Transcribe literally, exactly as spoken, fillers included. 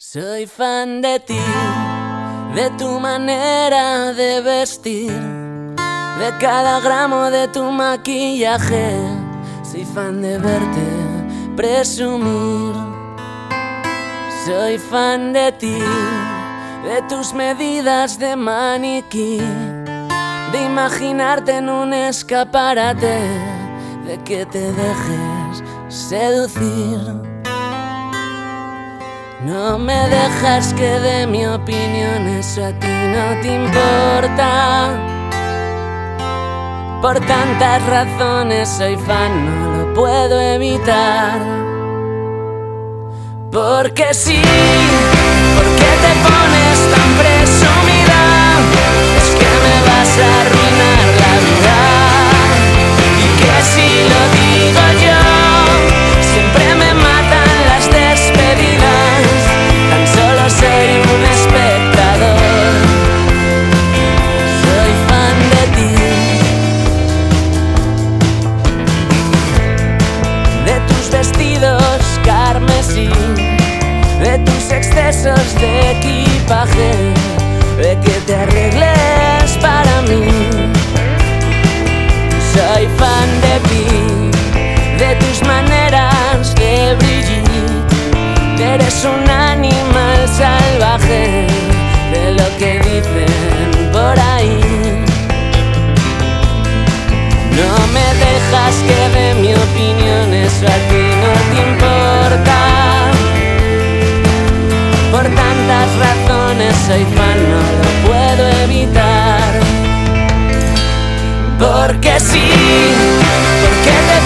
Soy fan de ti, de tu manera de vestir, de cada gramo de tu maquillaje. Soy fan de verte presumir. Soy fan de ti, de tus medidas de maniquí, de imaginarte en un escaparate, de que te dejes seducir. No me dejas que dé mi opinión, eso a ti no te importa. Por tantas razones soy fan, no lo puedo evitar. Porque sí, porque te pones tan presumida, es que me vas a arruinar la vida. Y que si lo digo yo, siempre me matan las despedidas. Tan solo soy un espectador. Soy fan de ti, de tus vestidos carmesí, de tus excesos de equipaje, de que te arregles para mí. Soy fan de ti, de tus maneras de brillar. Eres un animal salvaje, de lo que dicen por ahí. No me dejas que dé mi opinión, eso a ti no te importa. Por tantas razones soy fan, no lo puedo evitar. Porque sí, porque te